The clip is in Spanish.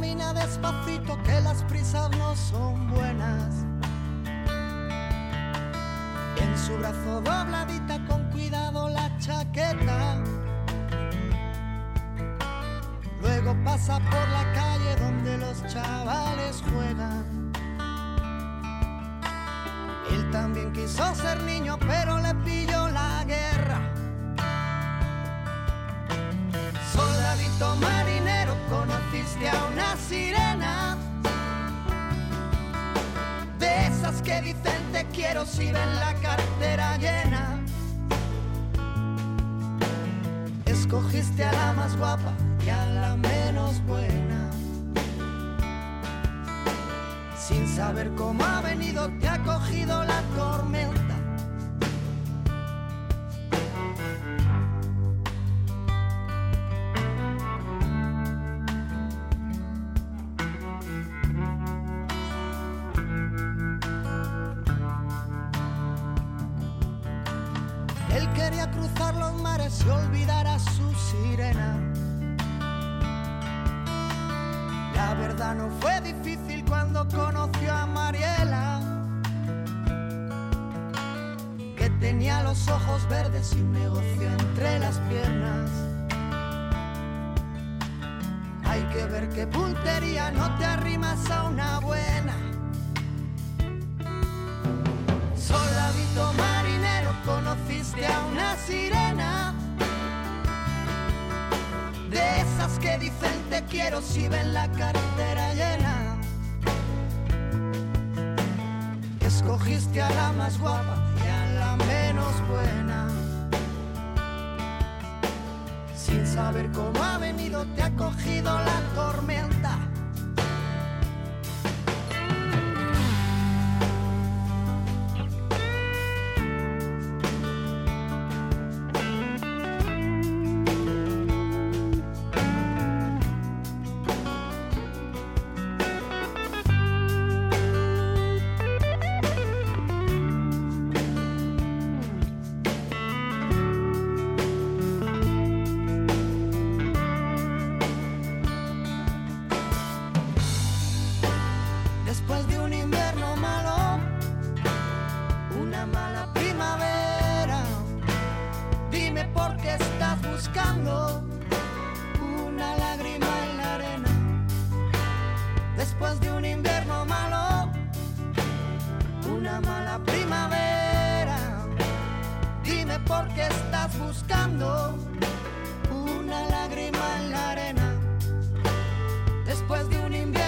camina despacito, que las prisas no son buenas. En su brazo dobladita con cuidado la chaqueta. Luego pasa por la calle donde los chavales juegan. Él también quiso ser niño, pero le pilló la guerra. Soldadito marinero, conociste a una sirena, de esas que dicen te quiero si ven la cartera llena. Escogiste a la más guapa y a la menos buena. Sin saber cómo ha venido, te ha cogido la tormenta. Él quería cruzar los mares y olvidar a su sirena. La verdad no fue difícil cuando conoció a Mariela, que tenía los ojos verdes y un negocio entre las piernas. Hay que ver qué puntería, no te arrimas a una buena. Soldadito marinero, conociste a una sirena, de esas que dicen te quiero si ven la cartera llena. Escogiste a la más guapa y a la menos buena. Sin saber cómo ha venido, te ha cogido la tormenta. Después de un invierno malo, una mala primavera, dime por qué estás buscando una lágrima en la arena. Después de un invierno malo, una mala primavera, dime por qué estás buscando una lágrima en la arena. Después de un invierno